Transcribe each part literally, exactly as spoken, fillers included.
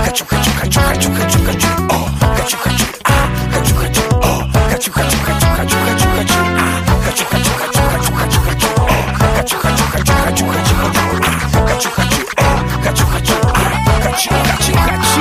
Хочу, хочу, хочу, хочу, хочу, хочу, о, хочу, хочу, а, хочу, хочу, о, хочу, хочу, хочу, хочу, хочу, хочу, а, хочу, хочу, хочу, хочу, хочу, хочу, о, хочу, хочу, хочу, хочу, хочу, хочу, а, хочу, хочу, о, хочу, хочу, а, хочу, хочу,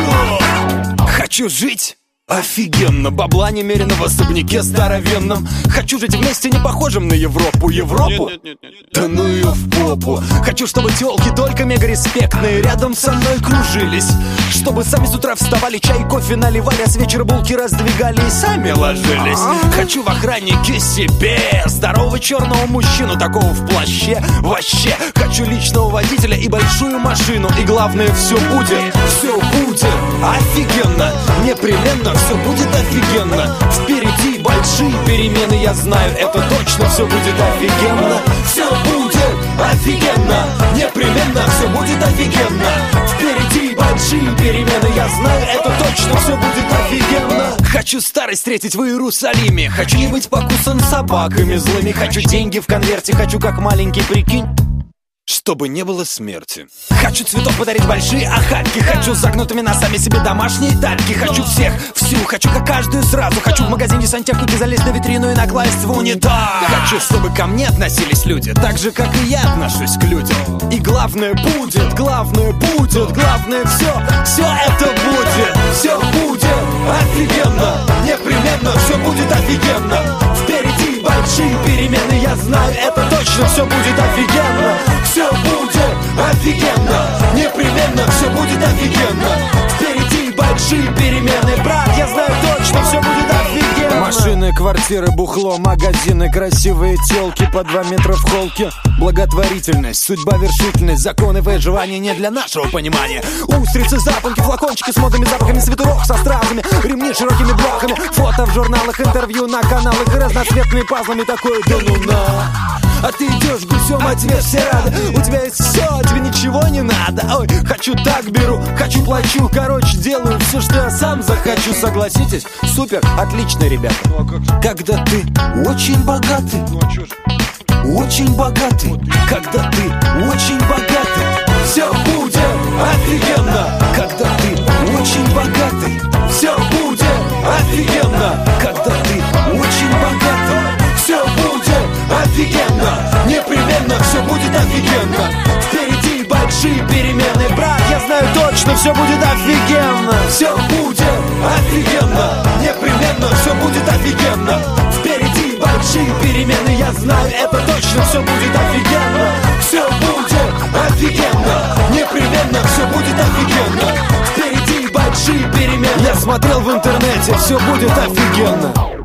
хочу, хочу жить офигенно, бабла немерено в особняке здоровенном. Хочу жить вместе, не похожим на Европу. Европу? Нет, нет, нет, нет. Да ну ее в попу. Хочу, чтобы телки только мега респектные рядом со мной кружились, чтобы сами с утра вставали, чай, кофе наливали, а с вечера булки раздвигали и сами ложились. Хочу в охраннике себе здорового черного мужчину, такого в плаще. Вообще, хочу личного водителя и большую машину. И главное, все будет, все будет офигенно, непременно. Все будет офигенно. Впереди большие перемены, я знаю, это точно. Все будет офигенно. Все будет офигенно. Непременно все будет офигенно. Впереди большие перемены, я знаю, это точно. Все будет офигенно. Хочу старость встретить в Иерусалиме. Хочу не быть покусан собаками злыми. Хочу деньги в конверте, хочу как маленький, прикинь, чтобы не было смерти. Хочу цветов подарить большие охапки. Хочу с загнутыми носами себе домашние тапки. Хочу всех, всю, хочу как каждую сразу. Хочу в магазине сантехники залезть на витрину и накласть в унитаз. Хочу, чтобы ко мне относились люди так же, как и я отношусь к людям. И главное будет, главное будет, главное все, все это будет. Все будет офигенно. Непременно все будет офигенно. Впереди большие перемены, я знаю, это точно. Все будет офигенно. Все будет офигенно. Непременно все будет офигенно. Впереди большие перемены, брат, я знаю точно, все будет офигенно. Машины, квартиры, бухло, магазины, красивые телки по два метра в холке. Благотворительность, судьба, вершительность, законы выживания не для нашего понимания. Устрицы, запонки, флакончики с модными запахами, свитерок со стразами, ремни широкими блоками, фото в журналах, интервью на каналах и разноцветными пазлами. Такое да ну на. А ты идешь гусем, а тебе все рады. У тебя есть все, а тебе ничего не надо. Ой, хочу так беру, хочу плачу. Короче, делаю все, что я сам захочу. Согласитесь? Супер, отлично, ребята. Ну, а как? Когда ты очень богатый, Ну а чё ж? очень богатый, когда ты очень богатый, все будет офигенно. Когда ты очень богатый, все будет офигенно. Когда ты очень богатый, все будет офигенно. Непременно все будет офигенно. Впереди большие перемены, брат, я знаю точно, все будет офигенно. Все будет офигенно. Непременно все будет офигенно. Впереди большие перемены, я знаю, это точно. Все будет офигенно. Все будет офигенно. Непременно все будет офигенно. Впереди большие перемены. Я смотрел в интернете, все будет офигенно.